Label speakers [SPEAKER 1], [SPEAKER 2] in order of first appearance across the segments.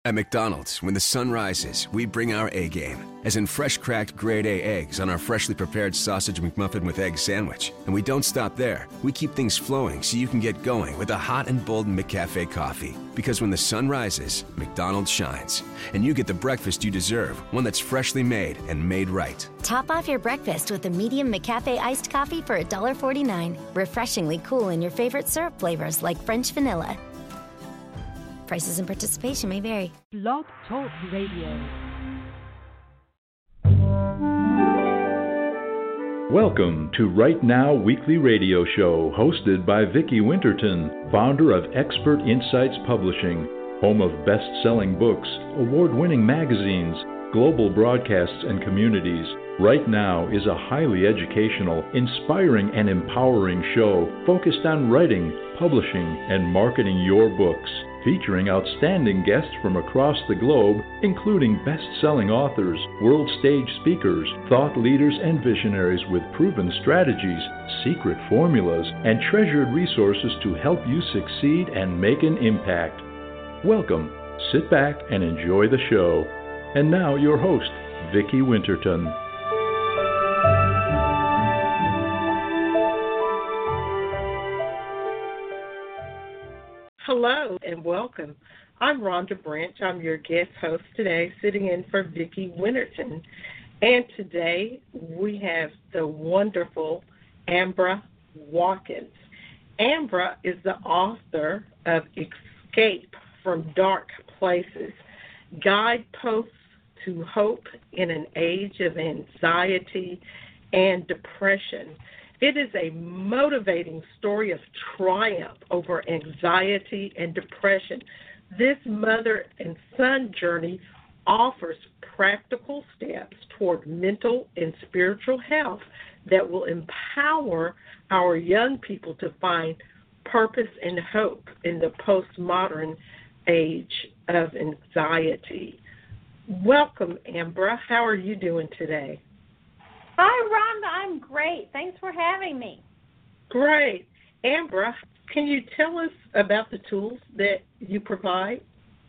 [SPEAKER 1] At McDonald's, when the sun rises, we bring our A game, as in fresh cracked grade A eggs on our freshly prepared sausage McMuffin with egg sandwich. And we don't stop there. We keep things flowing so you can get going with a hot and bold McCafe coffee. Because when the sun rises, McDonald's shines. And you get the breakfast you deserve, one that's freshly made and made right.
[SPEAKER 2] Top off your breakfast with a medium McCafe iced coffee for $1.49. Refreshingly cool in your favorite syrup flavors like French vanilla. Prices and participation may vary.
[SPEAKER 3] Blog Talk Radio.
[SPEAKER 4] Welcome to Right Now Weekly Radio Show, hosted by Vicki Winterton, founder of Expert Insights Publishing, home of best-selling books, award-winning magazines, global broadcasts, and communities. Right Now is a highly educational, inspiring, and empowering show focused on writing, publishing, and marketing your books, featuring outstanding guests from across the globe, including best-selling authors, world stage speakers, thought leaders, and visionaries with proven strategies, secret formulas, and treasured resources to help you succeed and make an impact. Welcome, sit back, and enjoy the show. And now your host, Vicki Winterton.
[SPEAKER 5] Hello and welcome. I'm Rhonda Branch. I'm your guest host today, sitting in for Vicki Winterton. And today we have the wonderful Ambra Watkins. Ambra is the author of Escape from Dark Places, Guideposts to Hope in an Age of Anxiety and Depression. It is a motivating story of triumph over anxiety and depression. This mother and son journey offers practical steps toward mental and spiritual health that will empower our young people to find purpose and hope in the postmodern age of anxiety. Welcome, Ambra. How are you doing today?
[SPEAKER 6] Hi, Rhonda. I'm great. Thanks for having me.
[SPEAKER 5] Great. Ambra, can you tell us about the tools that you provide?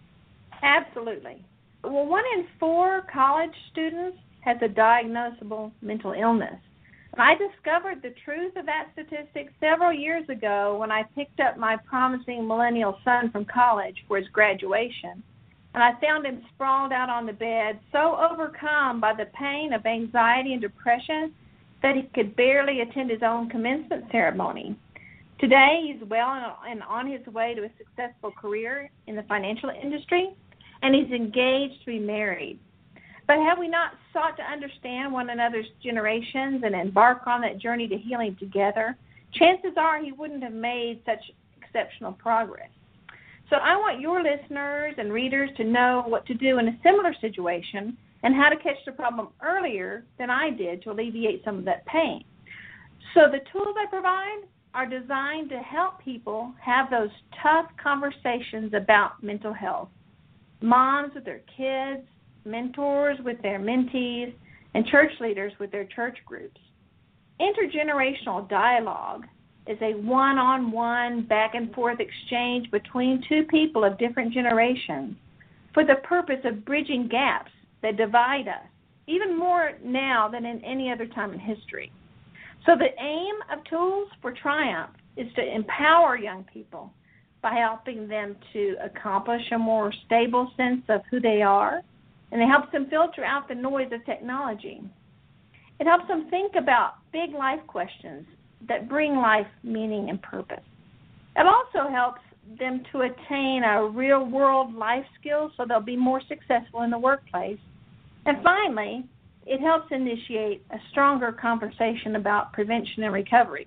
[SPEAKER 6] Absolutely. Well, 1 in 4 college students has a diagnosable mental illness. And I discovered the truth of that statistic several years ago when I picked up my promising millennial son from college for his graduation. And I found him sprawled out on the bed, so overcome by the pain of anxiety and depression that he could barely attend his own commencement ceremony. Today, he's well and on his way to a successful career in the financial industry, and he's engaged to be married. But have we not sought to understand one another's generations and embark on that journey to healing together, chances are he wouldn't have made such exceptional progress. So I want your listeners and readers to know what to do in a similar situation and how to catch the problem earlier than I did to alleviate some of that pain. So the tools I provide are designed to help people have those tough conversations about mental health. Moms with their kids, mentors with their mentees, and church leaders with their church groups. Intergenerational dialogue is a one-on-one back-and-forth exchange between two people of different generations for the purpose of bridging gaps that divide us, even more now than in any other time in history. So the aim of Tools for Triumph is to empower young people by helping them to accomplish a more stable sense of who they are, and it helps them filter out the noise of technology. It helps them think about big life questions that bring life meaning and purpose. It also helps them to attain a real-world life skills so they'll be more successful in the workplace. And finally, it helps initiate a stronger conversation about prevention and recovery.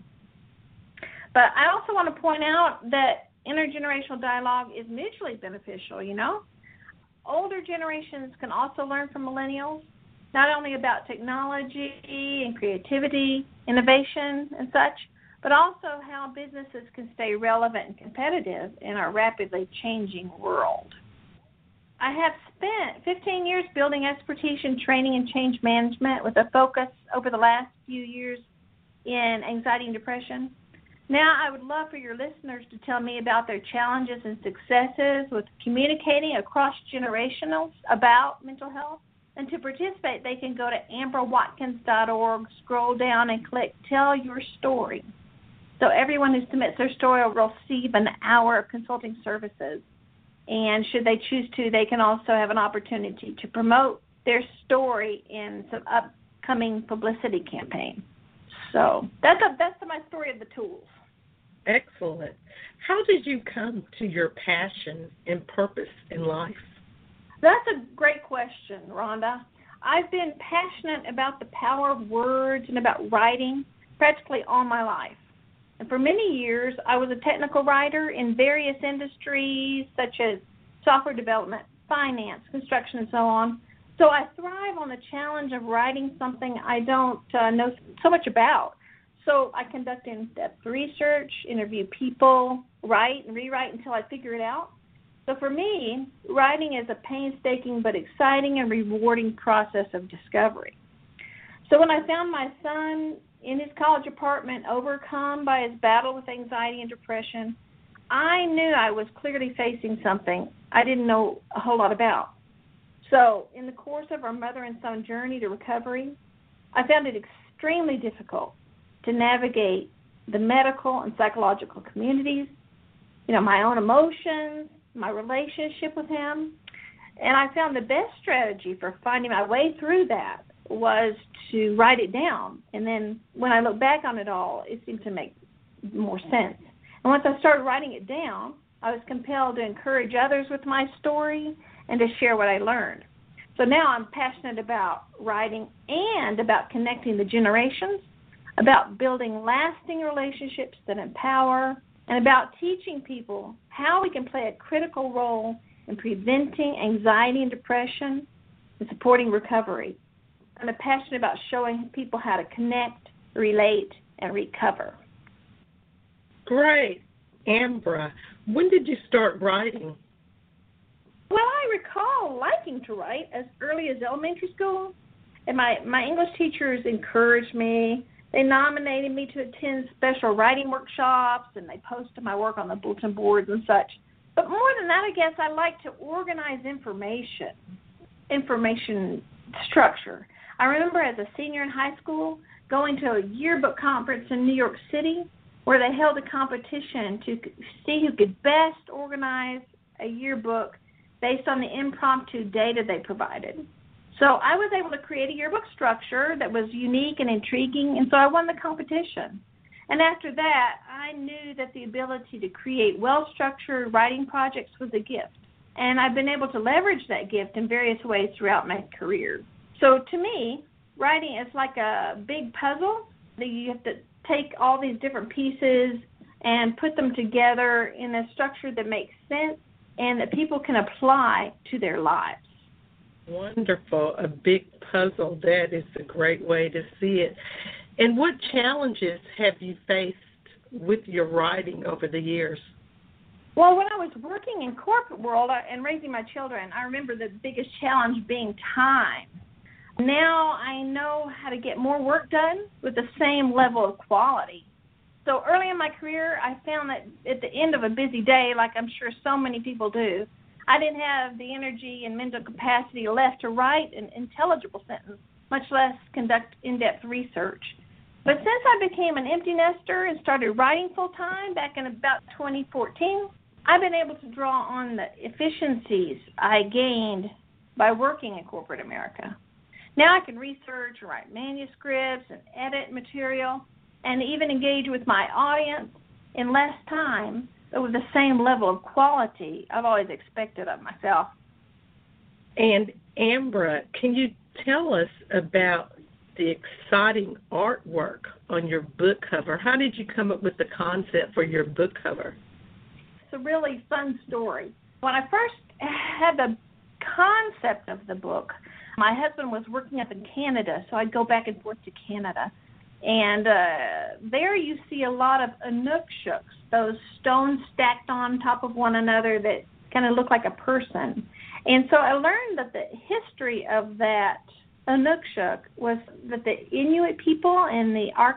[SPEAKER 6] But I also want to point out that intergenerational dialogue is mutually beneficial, you know. Older generations can also learn from millennials, not only about technology and creativity, innovation and such, but also how businesses can stay relevant and competitive in our rapidly changing world. I have spent 15 years building expertise in training and change management with a focus over the last few years in anxiety and depression. Now, I would love for your listeners to tell me about their challenges and successes with communicating across generationals about mental health. And to participate, they can go to ambrawatkins.org, scroll down, and click Tell Your Story. So everyone who submits their story will receive an hour of consulting services. And should they choose to, they can also have an opportunity to promote their story in some upcoming publicity campaign. So that's my story of the tools.
[SPEAKER 5] Excellent. How did you come to your passion and purpose in life?
[SPEAKER 6] That's a great question, Rhonda. I've been passionate about the power of words and about writing practically all my life. And for many years, I was a technical writer in various industries such as software development, finance, construction, and so on. So I thrive on the challenge of writing something I don't know so much about. So I conduct in-depth research, interview people, write and rewrite until I figure it out. So for me, writing is a painstaking but exciting and rewarding process of discovery. So when I found my son in his college apartment overcome by his battle with anxiety and depression, I knew I was clearly facing something I didn't know a whole lot about. So in the course of our mother and son journey to recovery, I found it extremely difficult to navigate the medical and psychological communities, my own emotions, my relationship with him. And I found the best strategy for finding my way through that was to write it down. And then when I look back on it all, it seemed to make more sense. And once I started writing it down, I was compelled to encourage others with my story and to share what I learned. So now I'm passionate about writing and about connecting the generations, about building lasting relationships that empower, and about teaching people how we can play a critical role in preventing anxiety and depression and supporting recovery. I'm passionate about showing people how to connect, relate, and recover.
[SPEAKER 5] Great. Ambra, when did you start writing?
[SPEAKER 6] Well, I recall liking to write as early as elementary school, and my English teachers encouraged me. They nominated me to attend special writing workshops, and they posted my work on the bulletin boards and such. But more than that, I guess I like to organize information structure. I remember as a senior in high school going to a yearbook conference in New York City where they held a competition to see who could best organize a yearbook based on the impromptu data they provided. So I was able to create a yearbook structure that was unique and intriguing, and so I won the competition. And after that, I knew that the ability to create well-structured writing projects was a gift. And I've been able to leverage that gift in various ways throughout my career. So to me, writing is like a big puzzle that you have to take all these different pieces and put them together in a structure that makes sense and that people can apply to their lives.
[SPEAKER 5] Wonderful. A big puzzle. That is a great way to see it. And what challenges have you faced with your writing over the years?
[SPEAKER 6] Well, when I was working in corporate world and raising my children, I remember the biggest challenge being time. Now I know how to get more work done with the same level of quality. So early in my career, I found that at the end of a busy day, like I'm sure so many people do, I didn't have the energy and mental capacity left to write an intelligible sentence, much less conduct in-depth research. But since I became an empty nester and started writing full-time back in about 2014, I've been able to draw on the efficiencies I gained by working in corporate America. Now I can research and write manuscripts and edit material and even engage with my audience in less time, but with the same level of quality I've always expected of myself.
[SPEAKER 5] And Ambra, can you tell us about the exciting artwork on your book cover? How did you come up with the concept for your book cover?
[SPEAKER 6] It's a really fun story. When I first had the concept of the book, my husband was working up in Canada, so I'd go back and forth to Canada. And there you see a lot of Inukshuks, those stones stacked on top of one another that kind of look like a person. And so I learned that the history of that Inukshuk was that the Inuit people in the Arctic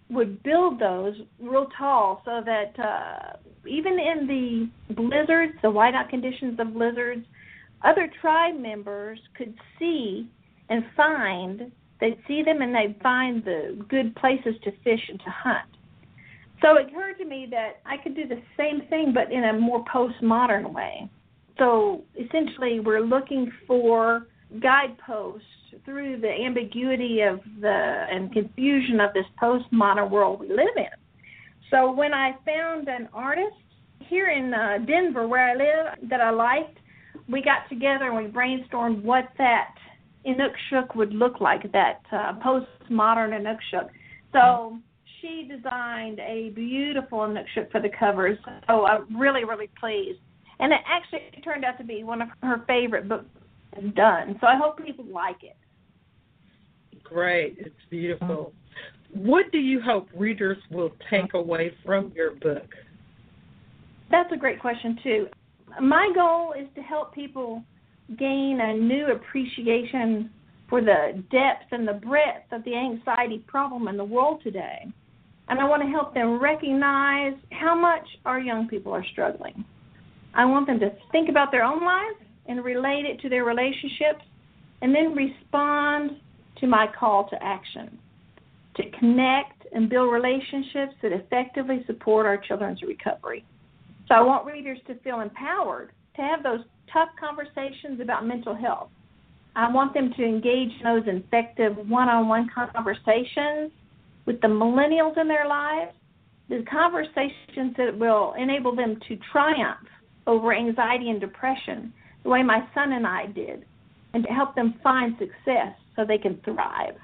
[SPEAKER 6] would build those real tall so that even in the blizzards, the whiteout conditions of blizzards, other tribe members could see and find, they'd see them and they'd find the good places to fish and to hunt. So it occurred to me that I could do the same thing but in a more postmodern way. So essentially we're looking for guideposts through the ambiguity of and confusion of this postmodern world we live in. So when I found an artist here in Denver where I live that I liked, we got together and we brainstormed what that Inukshuk would look like, that postmodern Inukshuk. So she designed a beautiful Inukshuk for the covers. So I'm really, really pleased. And it actually turned out to be one of her favorite books done. So I hope people like it.
[SPEAKER 5] Great. It's beautiful. What do you hope readers will take away from your book?
[SPEAKER 6] That's a great question, too. My goal is to help people gain a new appreciation for the depth and the breadth of the anxiety problem in the world today. And I want to help them recognize how much our young people are struggling. I want them to think about their own lives and relate it to their relationships, and then respond to my call to action, to connect and build relationships that effectively support our children's recovery. So I want readers to feel empowered to have those tough conversations about mental health. I want them to engage in those effective one-on-one conversations with the millennials in their lives, the conversations that will enable them to triumph over anxiety and depression the way my son and I did, and to help them find success so they can thrive.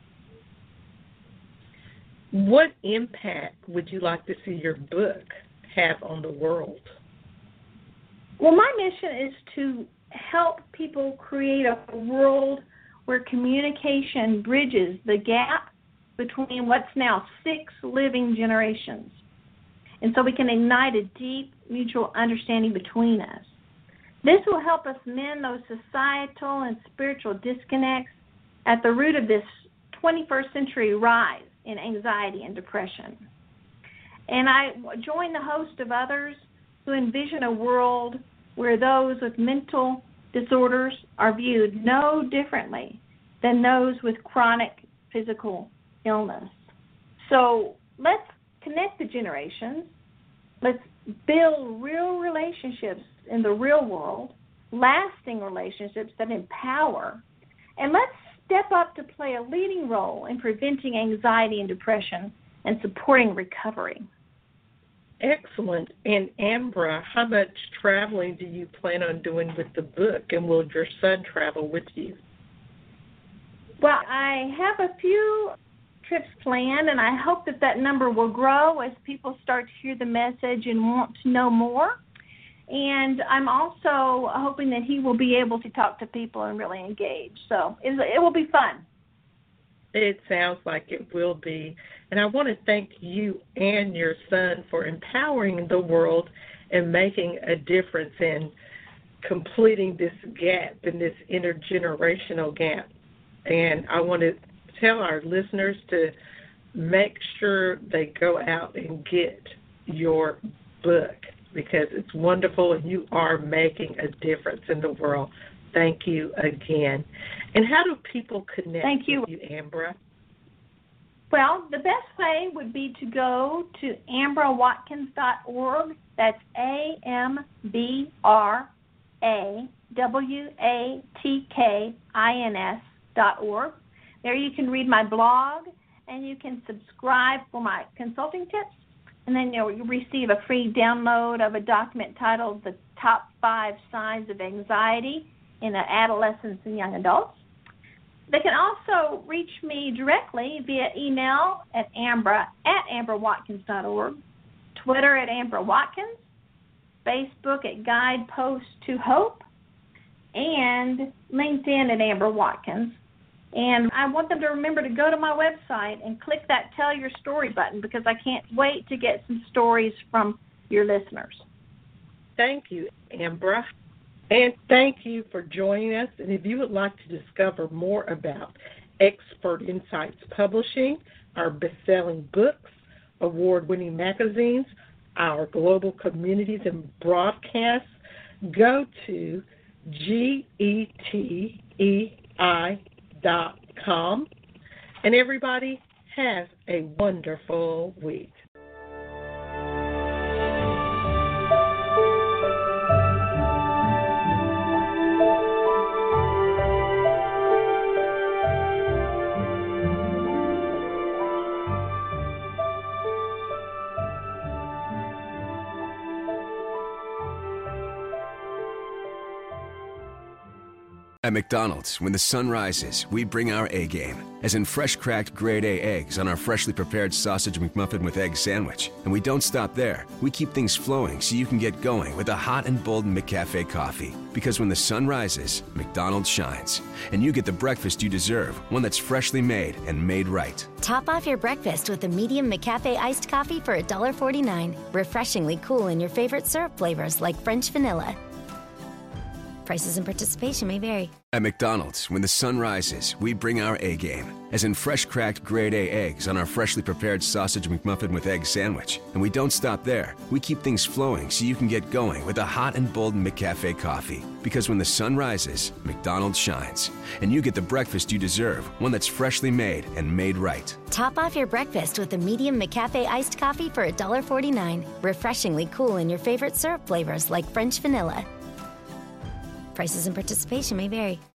[SPEAKER 5] What impact would you like to see your book have on the world?
[SPEAKER 6] Well, my mission is to help people create a world where communication bridges the gap between what's now 6 living generations. And so we can ignite a deep mutual understanding between us. This will help us mend those societal and spiritual disconnects at the root of this 21st century rise in anxiety and depression. And I join the host of others who envision a world where those with mental disorders are viewed no differently than those with chronic physical illness. So let's connect the generations. Let's build real relationships in the real world, lasting relationships that empower. And let's step up to play a leading role in preventing anxiety and depression and supporting recovery.
[SPEAKER 5] Excellent. And Ambra, how much traveling do you plan on doing with the book, and will your son travel with you?
[SPEAKER 6] Well, I have a few trips planned, and I hope that that number will grow as people start to hear the message and want to know more. And I'm also hoping that he will be able to talk to people and really engage. So it will be fun.
[SPEAKER 5] It sounds like it will be. And I want to thank you and your son for empowering the world and making a difference in completing this gap, in this intergenerational gap. And I want to tell our listeners to make sure they go out and get your book, because it's wonderful and you are making a difference in the world. Thank you again. And how do people connect with you, Ambra?
[SPEAKER 6] Well, the best way would be to go to ambrawatkins.org. That's AMBRAWATKINS.org. There you can read my blog, and you can subscribe for my consulting tips. And then you'll receive a free download of a document titled The Top 5 Signs of Anxiety in Adolescents and Young Adults. They can also reach me directly via email at ambra@ambrawatkins.org, Twitter at AmbraWatkins, Facebook at Guidepost to Hope, and LinkedIn at Ambra Watkins. And I want them to remember to go to my website and click that Tell Your Story button, because I can't wait to get some stories from your listeners.
[SPEAKER 5] Thank you, Ambra. And thank you for joining us. And if you would like to discover more about Expert Insights Publishing, our best-selling books, award-winning magazines, our global communities and broadcasts, go to getei.com. And everybody, have a wonderful week.
[SPEAKER 1] At McDonald's, when the sun rises, we bring our A-game, as in fresh cracked grade A eggs on our freshly prepared sausage McMuffin with egg sandwich. And we don't stop there. We keep things flowing so you can get going with a hot and bold McCafe coffee. Because when the sun rises, McDonald's shines. And you get the breakfast you deserve, one that's freshly made and made right.
[SPEAKER 2] Top off your breakfast with a medium McCafe iced coffee for $1.49. Refreshingly cool in your favorite syrup flavors like French vanilla. Prices and participation may vary.
[SPEAKER 1] At McDonald's, when the sun rises, we bring our A-game, as in fresh cracked grade A eggs on our freshly prepared sausage McMuffin with egg sandwich. And we don't stop there. We keep things flowing so you can get going with a hot and bold McCafe coffee. Because when the sun rises, McDonald's shines. And you get the breakfast you deserve, one that's freshly made and made right.
[SPEAKER 2] Top off your breakfast with a medium McCafe iced coffee for $1.49. Refreshingly cool in your favorite syrup flavors like French vanilla. Prices and participation may vary.